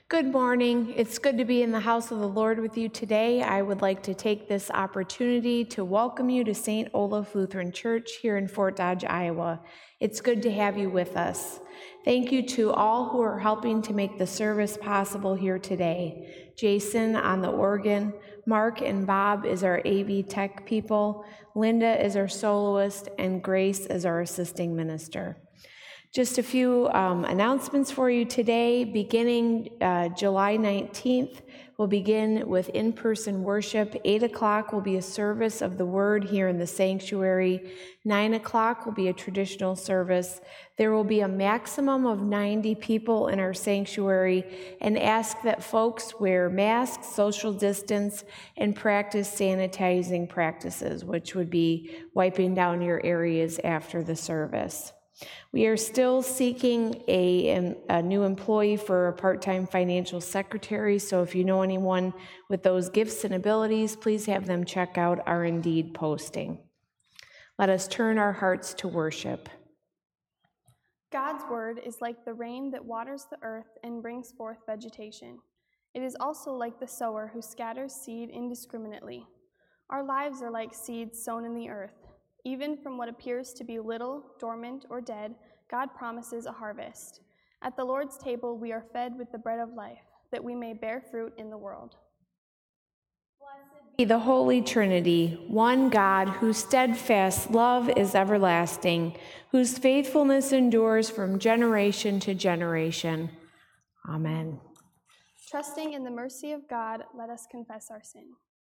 Good morning. It's good to be in the house of the Lord with you today. I would like to take this opportunity to welcome you to St. Olaf Lutheran Church here in Fort Dodge, Iowa. It's good to have you with us. Thank you to all who are helping to make the service possible here today. Jason on the organ, Mark and Bob is our AV tech people, Linda is our soloist, and Grace is our assisting minister. Just a few announcements for you today. Beginning July 19th, we'll begin with in-person worship. 8 o'clock will be a service of the word here in the sanctuary. 9 o'clock will be a traditional service. There will be a maximum of 90 people in our sanctuary, and ask that folks wear masks, social distance, and practice sanitizing practices, which would be wiping down your areas after the service. We are still seeking a new employee for a part-time financial secretary, so if you know anyone with those gifts and abilities, please have them check out our Indeed posting. Let us turn our hearts to worship. God's word is like the rain that waters the earth and brings forth vegetation. It is also like the sower who scatters seed indiscriminately. Our lives are like seeds sown in the earth. Even from what appears to be little, dormant, or dead, God promises a harvest. At the Lord's table, we are fed with the bread of life, that we may bear fruit in the world. Blessed be the Holy Trinity, one God, whose steadfast love is everlasting, whose faithfulness endures from generation to generation. Amen. Trusting in the mercy of God, let us confess our sin.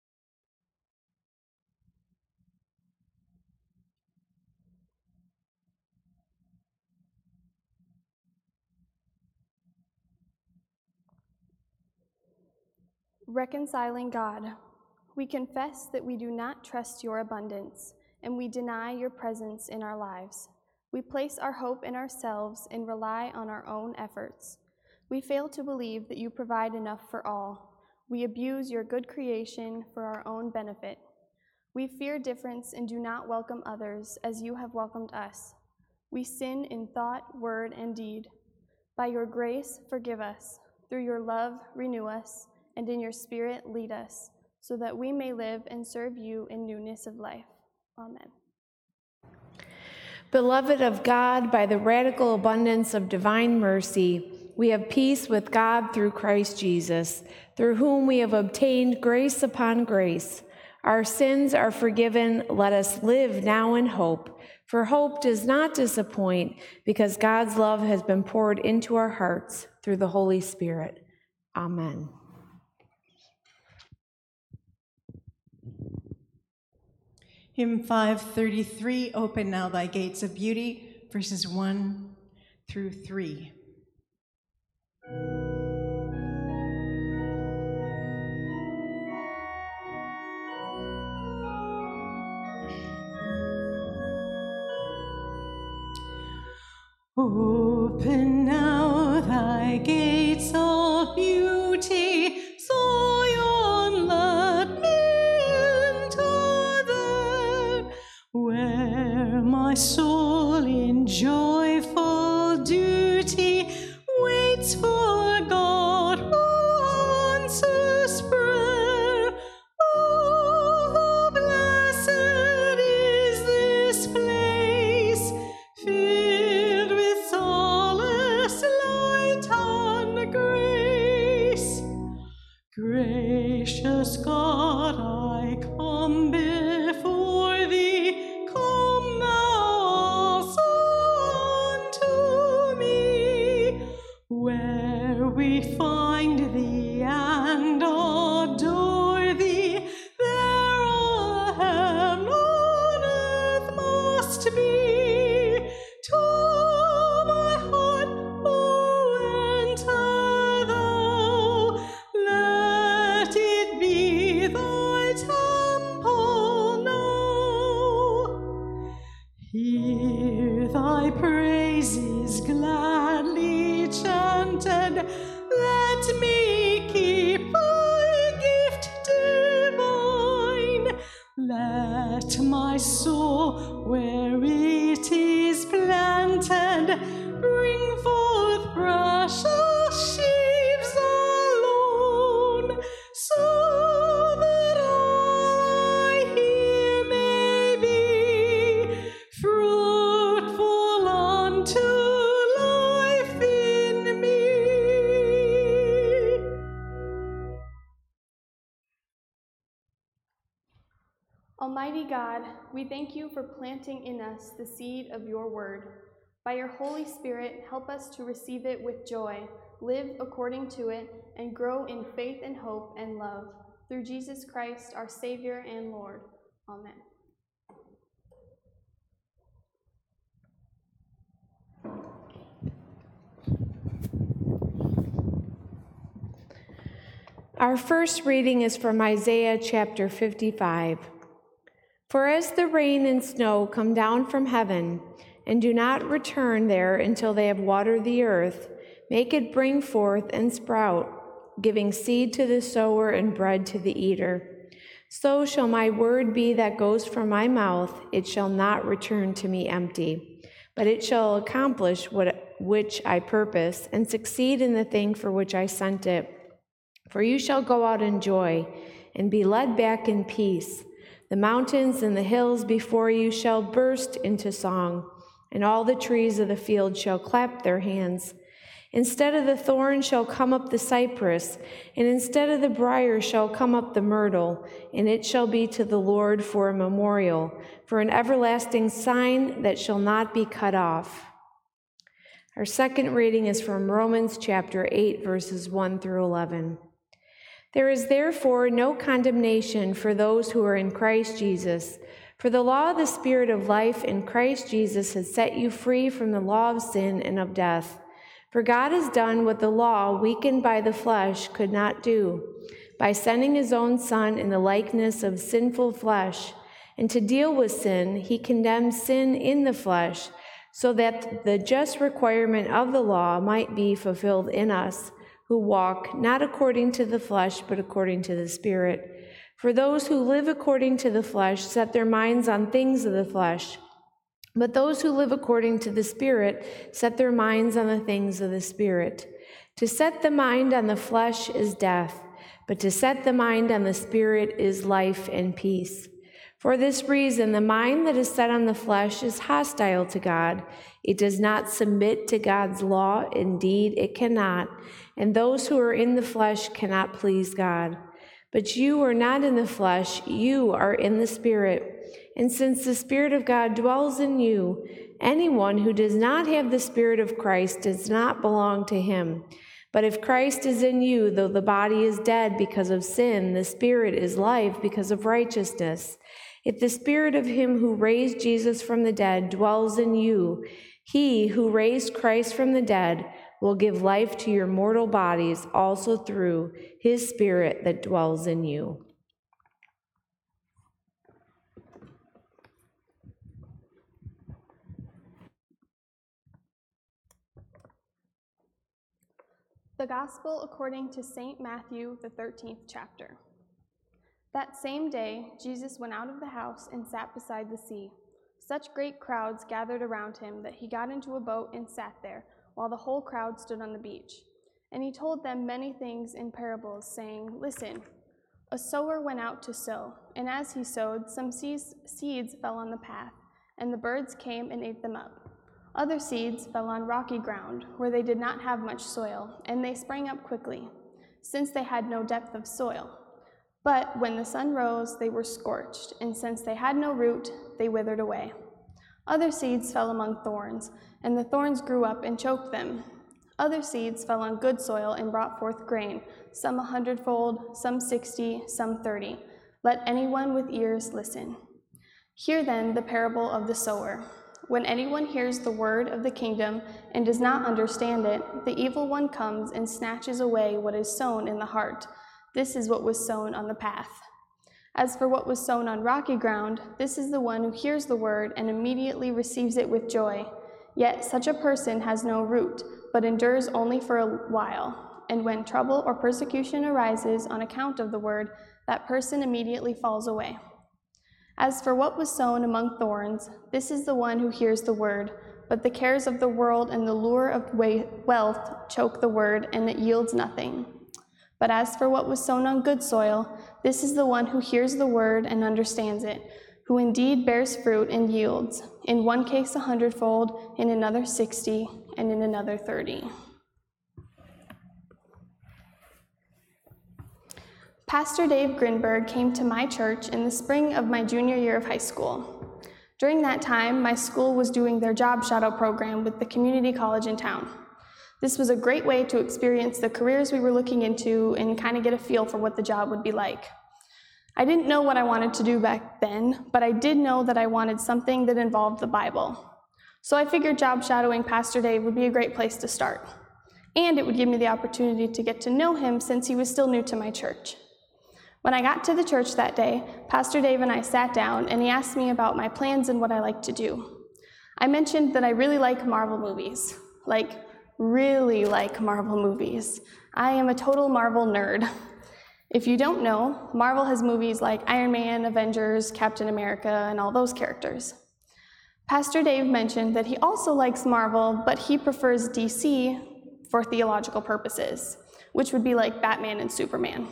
Reconciling God, we confess that we do not trust your abundance, and we deny your presence in our lives. We place our hope in ourselves and rely on our own efforts. We fail to believe that you provide enough for all. We abuse your good creation for our own benefit. We fear difference and do not welcome others as you have welcomed us. We sin in thought, word, and deed. By your grace, forgive us. Through your love, renew us. And in your Spirit lead us, so that we may live and serve you in newness of life. Amen. Beloved of God, by the radical abundance of divine mercy, we have peace with God through Christ Jesus, through whom we have obtained grace upon grace. Our sins are forgiven. Let us live now in hope. For hope does not disappoint, because God's love has been poured into our hearts through the Holy Spirit. Amen. Hymn 533, Open Now Thy Gates of Beauty, verses 1 through 3. Open now thy gates of beauty, Zion, let me enter there, where my soul in joyful duty waits for God who answers prayer. Oh, blessed is this place, filled with solace, light, and grace. Gracious God, I come before thee, come now also unto me, where we find thee and adore thee, there a heaven on earth must be. To my heart, oh, enter thou, let it be thy temple now. Hear thy praises gladly chanted, let me keep thy gift divine. Let my soul, where it is planted, bring forth precious sheaves Almighty God, we thank you for planting in us the seed of your word. By your Holy Spirit, help us to receive it with joy, live according to it, and grow in faith and hope and love. Through Jesus Christ, our Savior and Lord. Amen. Our first reading is from Isaiah chapter 55. For as the rain and snow come down from heaven, and do not return there until they have watered the earth, make it bring forth and sprout, giving seed to the sower and bread to the eater. So shall my word be that goes from my mouth. It shall not return to me empty, but it shall accomplish which I purpose, and succeed in the thing for which I sent it. For you shall go out in joy, and be led back in peace. The mountains and the hills before you shall burst into song, and all the trees of the field shall clap their hands. Instead of the thorn shall come up the cypress, and instead of the brier shall come up the myrtle, and it shall be to the Lord for a memorial, for an everlasting sign that shall not be cut off. Our second reading is from Romans chapter 8, verses 1 through 11. There is therefore no condemnation for those who are in Christ Jesus. For the law of the Spirit of life in Christ Jesus has set you free from the law of sin and of death. For God has done what the law, weakened by the flesh, could not do, by sending his own Son in the likeness of sinful flesh. And to deal with sin, he condemned sin in the flesh, so that the just requirement of the law might be fulfilled in us, who walk not according to the flesh, but according to the Spirit. For those who live according to the flesh set their minds on things of the flesh, but those who live according to the Spirit set their minds on the things of the Spirit. To set the mind on the flesh is death, but to set the mind on the Spirit is life and peace. For this reason, the mind that is set on the flesh is hostile to God. It does not submit to God's law. Indeed, it cannot. And those who are in the flesh cannot please God. But you are not in the flesh, you are in the Spirit. And since the Spirit of God dwells in you, anyone who does not have the Spirit of Christ does not belong to him. But if Christ is in you, though the body is dead because of sin, the Spirit is life because of righteousness. If the Spirit of him who raised Jesus from the dead dwells in you, he who raised Christ from the dead will give life to your mortal bodies also through his Spirit that dwells in you. The Gospel according to St. Matthew, the 13th chapter. That same day, Jesus went out of the house and sat beside the sea. Such great crowds gathered around him that he got into a boat and sat there, while the whole crowd stood on the beach. And he told them many things in parables, saying, Listen, a sower went out to sow, and as he sowed, some seeds fell on the path, and the birds came and ate them up. Other seeds fell on rocky ground, where they did not have much soil, and they sprang up quickly, since they had no depth of soil. But when the sun rose, they were scorched, and since they had no root, they withered away. Other seeds fell among thorns, and the thorns grew up and choked them. Other seeds fell on good soil and brought forth grain, some 100-fold, some 60, some 30. Let anyone with ears listen. Hear then the parable of the sower. When anyone hears the word of the kingdom and does not understand it, the evil one comes and snatches away what is sown in the heart. This is what was sown on the path. As for what was sown on rocky ground, this is the one who hears the word and immediately receives it with joy. Yet such a person has no root, but endures only for a while. And when trouble or persecution arises on account of the word, that person immediately falls away. As for what was sown among thorns, this is the one who hears the word, but the cares of the world and the lure of wealth choke the word, and it yields nothing. But as for what was sown on good soil, this is the one who hears the word and understands it, who indeed bears fruit and yields, in one case 100-fold, in another 60, and in another 30. Pastor Dave Grinberg came to my church in the spring of my junior year of high school. During that time, my school was doing their job shadow program with the community college in town. This was a great way to experience the careers we were looking into and kind of get a feel for what the job would be like. I didn't know what I wanted to do back then, but I did know that I wanted something that involved the Bible. So I figured job shadowing Pastor Dave would be a great place to start. And it would give me the opportunity to get to know him since he was still new to my church. When I got to the church that day, Pastor Dave and I sat down and he asked me about my plans and what I like to do. I mentioned that I really like Marvel movies. Really like Marvel movies. I am a total Marvel nerd. If you don't know, Marvel has movies like Iron Man, Avengers, Captain America, and all those characters. Pastor Dave mentioned that he also likes Marvel, but he prefers DC for theological purposes, which would be like Batman and Superman.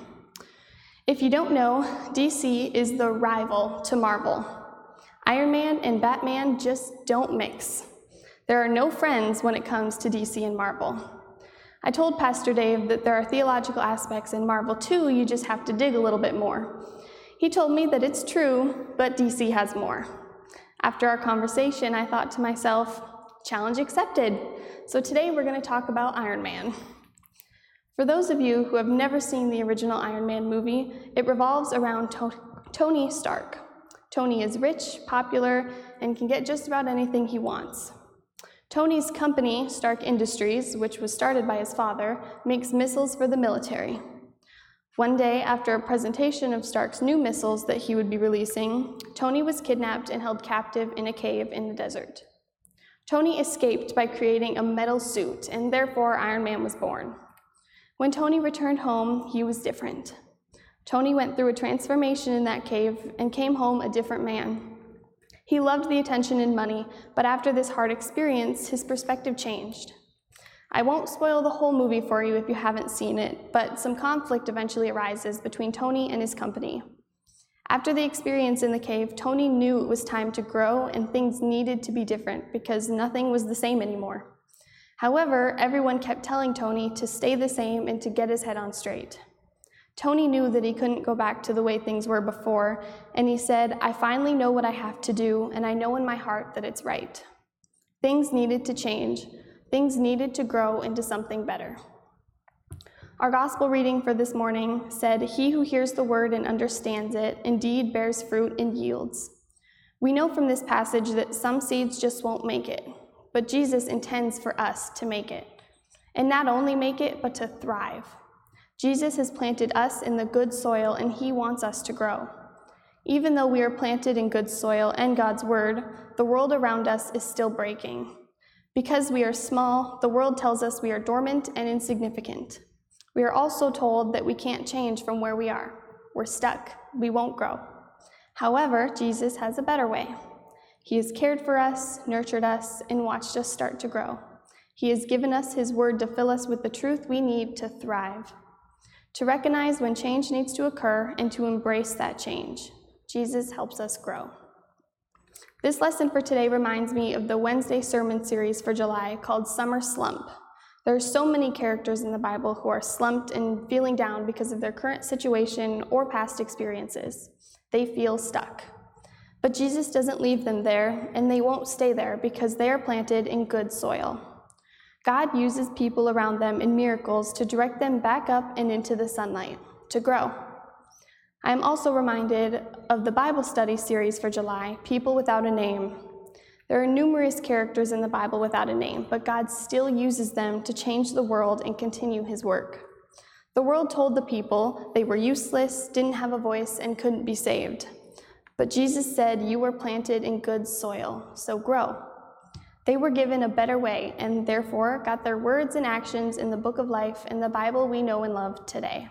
If you don't know, DC is the rival to Marvel. Iron Man and Batman just don't mix. There are no friends when it comes to DC and Marvel. I told Pastor Dave that there are theological aspects in Marvel too, you just have to dig a little bit more. He told me that it's true, but DC has more. After our conversation, I thought to myself, challenge accepted. So today we're going to talk about Iron Man. For those of you who have never seen the original Iron Man movie, it revolves around Tony Stark. Tony is rich, popular, and can get just about anything he wants. Tony's company, Stark Industries, which was started by his father, makes missiles for the military. One day, after a presentation of Stark's new missiles that he would be releasing, Tony was kidnapped and held captive in a cave in the desert. Tony escaped by creating a metal suit, and therefore Iron Man was born. When Tony returned home, he was different. Tony went through a transformation in that cave and came home a different man. He loved the attention and money, but after this hard experience, his perspective changed. I won't spoil the whole movie for you if you haven't seen it, but some conflict eventually arises between Tony and his company. After the experience in the cave, Tony knew it was time to grow and things needed to be different because nothing was the same anymore. However, everyone kept telling Tony to stay the same and to get his head on straight. Tony knew that he couldn't go back to the way things were before, and he said, I finally know what I have to do, and I know in my heart that it's right. Things needed to change. Things needed to grow into something better. Our gospel reading for this morning said, He who hears the word and understands it indeed bears fruit and yields. We know from this passage that some seeds just won't make it, but Jesus intends for us to make it. And not only make it, but to thrive. Jesus has planted us in the good soil, and he wants us to grow. Even though we are planted in good soil and God's word, the world around us is still breaking. Because we are small, the world tells us we are dormant and insignificant. We are also told that we can't change from where we are. We're stuck. We won't grow. However, Jesus has a better way. He has cared for us, nurtured us, and watched us start to grow. He has given us his word to fill us with the truth we need to thrive, to recognize when change needs to occur and to embrace that change. Jesus helps us grow. This lesson for today reminds me of the Wednesday sermon series for July called Summer Slump. There are so many characters in the Bible who are slumped and feeling down because of their current situation or past experiences. They feel stuck. But Jesus doesn't leave them there, and they won't stay there because they are planted in good soil. God uses people around them in miracles to direct them back up and into the sunlight, to grow. I am also reminded of the Bible study series for July, People Without a Name. There are numerous characters in the Bible without a name, but God still uses them to change the world and continue his work. The world told the people they were useless, didn't have a voice, and couldn't be saved. But Jesus said, you were planted in good soil, so grow. They were given a better way, and therefore got their words and actions in the book of life and the Bible we know and love today.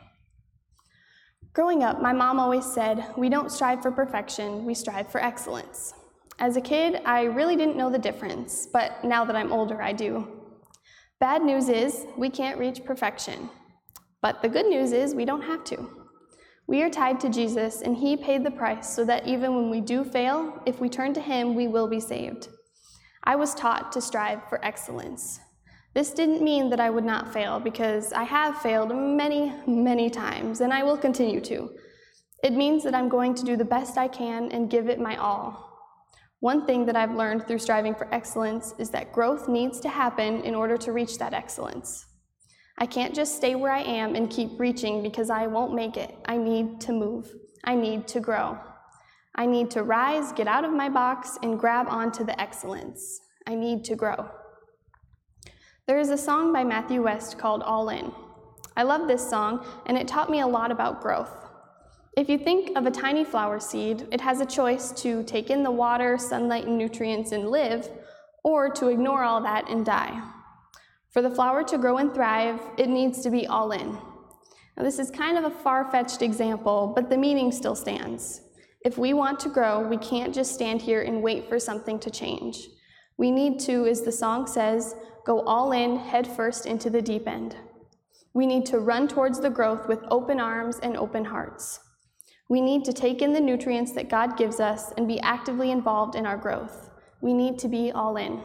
Growing up, my mom always said, we don't strive for perfection, we strive for excellence. As a kid, I really didn't know the difference, but now that I'm older, I do. Bad news is, we can't reach perfection. But the good news is, we don't have to. We are tied to Jesus, and he paid the price so that even when we do fail, if we turn to him, we will be saved. I was taught to strive for excellence. This didn't mean that I would not fail, because I have failed many, many times, and I will continue to. It means that I'm going to do the best I can and give it my all. One thing that I've learned through striving for excellence is that growth needs to happen in order to reach that excellence. I can't just stay where I am and keep reaching, because I won't make it. I need to move. I need to grow. I need to rise, get out of my box, and grab onto the excellence. I need to grow. There is a song by Matthew West called All In. I love this song, and it taught me a lot about growth. If you think of a tiny flower seed, it has a choice to take in the water, sunlight, and nutrients and live, or to ignore all that and die. For the flower to grow and thrive, it needs to be all in. Now, this is kind of a far-fetched example, but the meaning still stands. If we want to grow, we can't just stand here and wait for something to change. We need to, as the song says, go all in, head first into the deep end. We need to run towards the growth with open arms and open hearts. We need to take in the nutrients that God gives us and be actively involved in our growth. We need to be all in.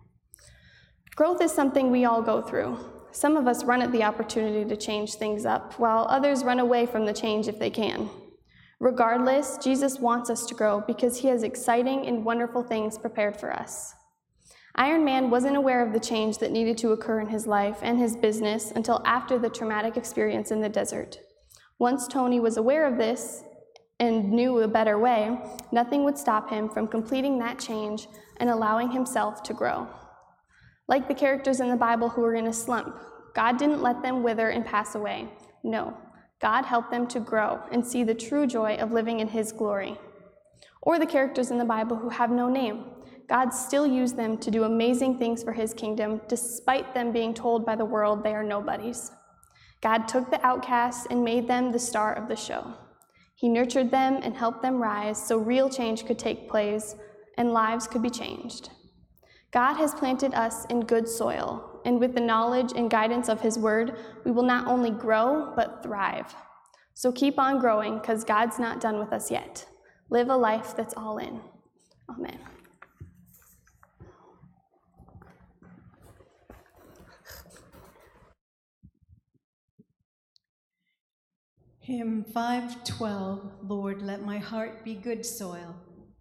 Growth is something we all go through. Some of us run at the opportunity to change things up, while others run away from the change if they can. Regardless, Jesus wants us to grow because he has exciting and wonderful things prepared for us. Iron Man wasn't aware of the change that needed to occur in his life and his business until after the traumatic experience in the desert. Once Tony was aware of this and knew a better way, nothing would stop him from completing that change and allowing himself to grow. Like the characters in the Bible who were in a slump, God didn't let them wither and pass away. No, God helped them to grow and see the true joy of living in his glory. Or the characters in the Bible who have no name. God still used them to do amazing things for his kingdom, despite them being told by the world they are nobodies. God took the outcasts and made them the star of the show. He nurtured them and helped them rise so real change could take place and lives could be changed. God has planted us in good soil, and with the knowledge and guidance of his word, we will not only grow, but thrive. So keep on growing, because God's not done with us yet. Live a life that's all in. Amen. Hymn 512, Lord, let my heart be good soil.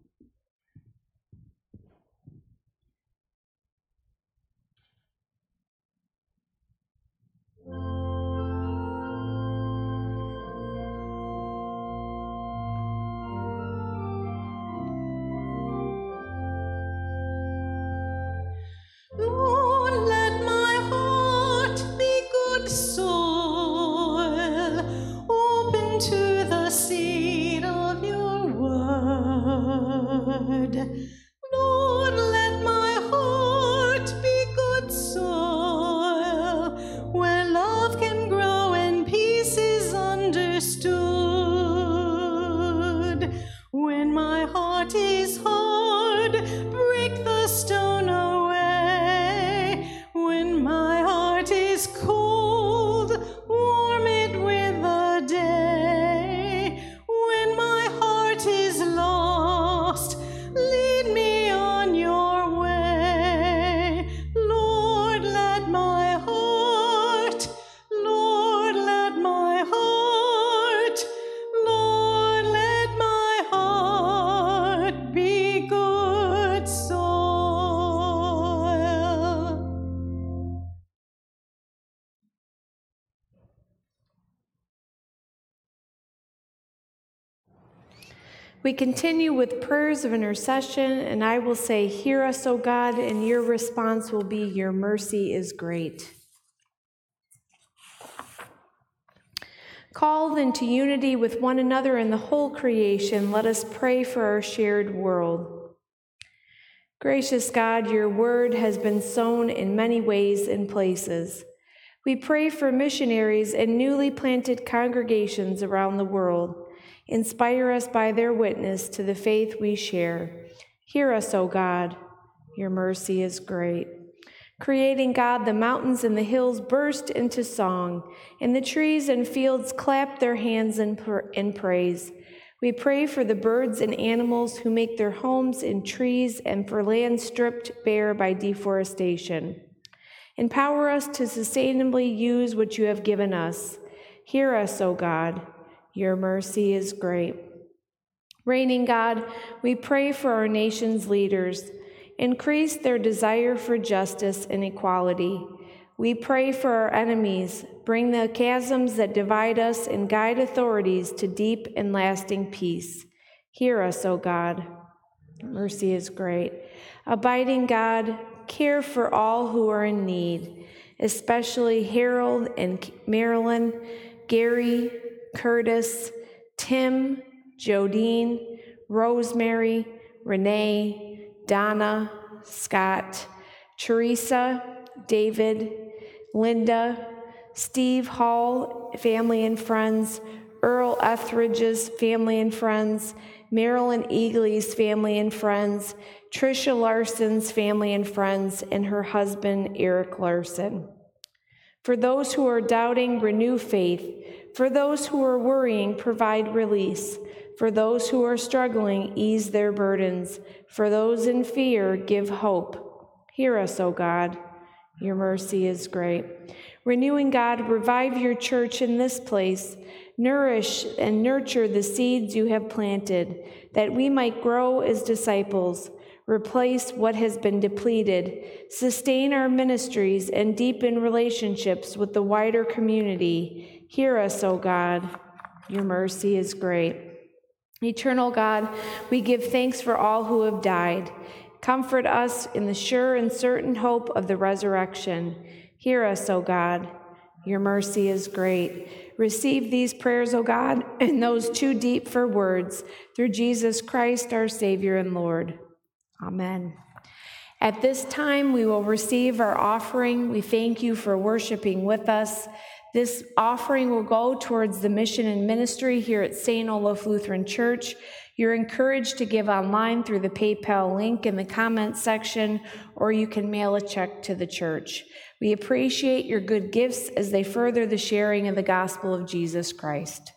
Lord, let my heart be good soil, open to the seed of your word. Lord, let my heart be good soil, where love can grow and peace is understood. When my heart is hard, break the stone away. When my heart is cold, warm it with the day. When my heart is lost, lead me on your way. Lord, let my heart, Lord, let my heart, Lord, let my heart be good soil. We continue with prayers of intercession, and I will say, "Hear us, O God," and your response will be, "Your mercy is great." Called into unity with one another and the whole creation, let us pray for our shared world. Gracious God, your word has been sown in many ways and places. We pray for missionaries and newly planted congregations around the world. Inspire us by their witness to the faith we share. Hear us, O God. Your mercy is great. Creating God, the mountains and the hills burst into song, and the trees and fields clap their hands in praise. We pray for the birds and animals who make their homes in trees and for land stripped bare by deforestation. Empower us to sustainably use what you have given us. Hear us, O God. Your mercy is great. Reigning God, we pray for our nation's leaders. Increase their desire for justice and equality. We pray for our enemies. Bring the chasms that divide us and guide authorities to deep and lasting peace. Hear us, O God. Mercy is great. Abiding God, care for all who are in need, especially Harold and Marilyn, Gary, Curtis, Tim, Jodine, Rosemary, Renee, Donna, Scott, Teresa, David, Linda, Steve Hall, family and friends, Earl Etheridge's family and friends, Marilyn Eagley's family and friends, Tricia Larson's family and friends, and her husband, Eric Larson. For those who are doubting, renew faith. For those who are worrying, provide release. For those who are struggling, ease their burdens. For those in fear, give hope. Hear us, O God. Your mercy is great. Renewing God, revive your church in this place. Nourish and nurture the seeds you have planted, that we might grow as disciples. Replace what has been depleted. Sustain our ministries and deepen relationships with the wider community. Hear us, O God. Your mercy is great. Eternal God, we give thanks for all who have died. Comfort us in the sure and certain hope of the resurrection. Hear us, O God. Your mercy is great. Receive these prayers, O God, and those too deep for words, through Jesus Christ, our Savior and Lord. Amen. At this time, we will receive our offering. We thank you for worshiping with us. This offering will go towards the mission and ministry here at St. Olaf Lutheran Church. You're encouraged to give online through the PayPal link in the comments section, or you can mail a check to the church. We appreciate your good gifts as they further the sharing of the gospel of Jesus Christ.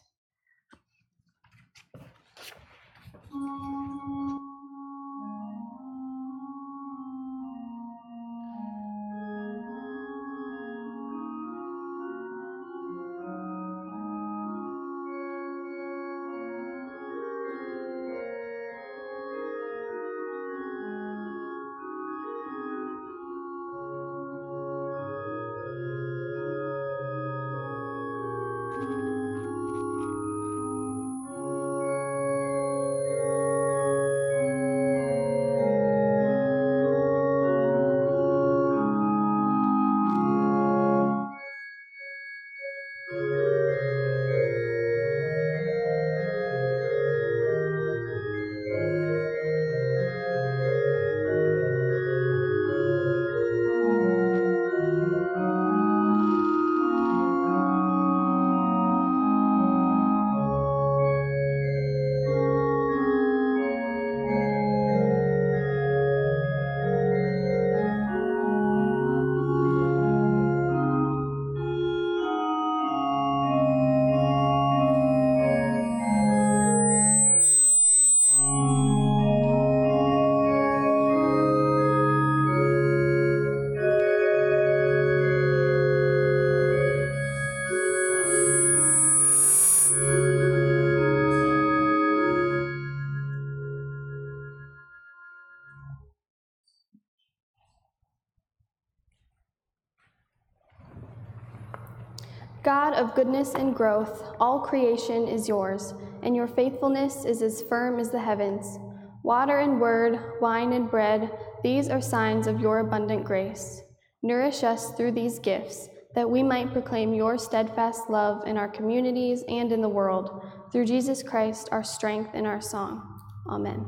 God of goodness and growth, all creation is yours, and your faithfulness is as firm as the heavens. Water and word, wine and bread, these are signs of your abundant grace. Nourish us through these gifts, that we might proclaim your steadfast love in our communities and in the world, through Jesus Christ, our strength and our song. Amen.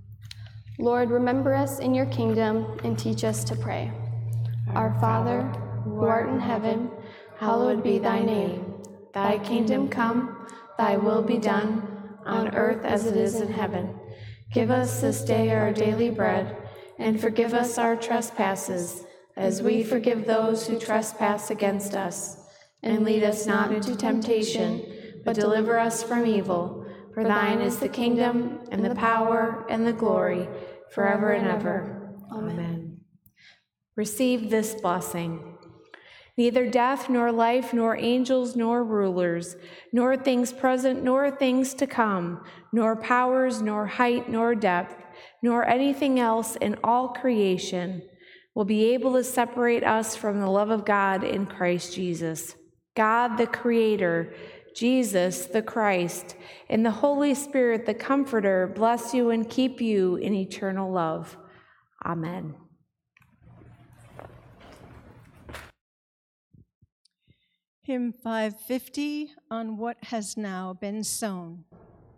Lord, remember us in your kingdom and teach us to pray. Our Father, who art in heaven, hallowed be thy name. Thy kingdom come, thy will be done, on earth as it is in heaven. Give us this day our daily bread, and forgive us our trespasses, as we forgive those who trespass against us. And lead us not into temptation, but deliver us from evil. For thine is the kingdom, and the power, and the glory, forever and ever. Amen. Receive this blessing. Neither death, nor life, nor angels, nor rulers, nor things present, nor things to come, nor powers, nor height, nor depth, nor anything else in all creation will be able to separate us from the love of God in Christ Jesus. God, the Creator, Jesus, the Christ, and the Holy Spirit, the Comforter, bless you and keep you in eternal love. Amen. Hymn 550, On What Has Now Been Sown.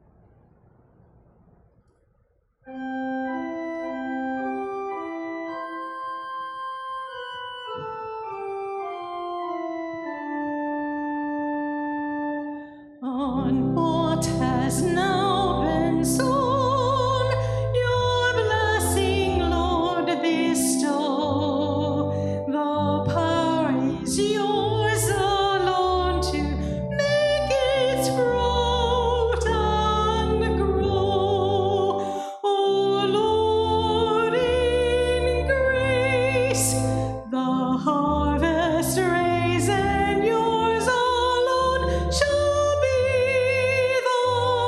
On what has now been sown, your blessing, Lord, bestow. The power is yours alone to make it sprout and grow. O Lord, in grace, the harvest raise, and yours alone shall be the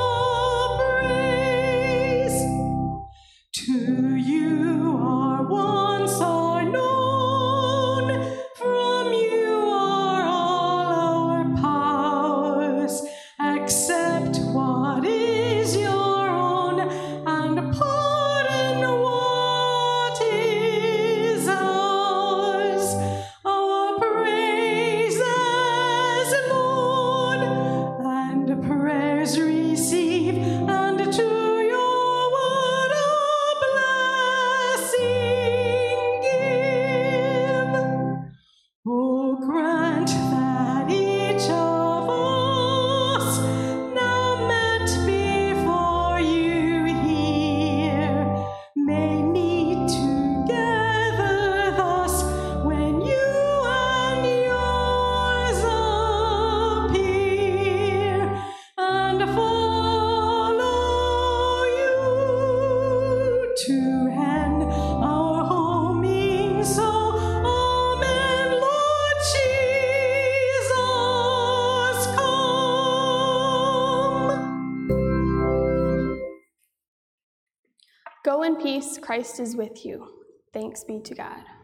praise. To you our wants are known, from you are all our powers. Accept what is your own, and pardon what is ours. Our praises, Lord, and prayers receive, and to your word a blessing give. Oh, grant that each of us, now met before you here, may meet together thus when you and yours appear, and follow you to end our homing so. Amen, Lord Jesus, come. Go in peace, Christ is with you. Thanks be to God.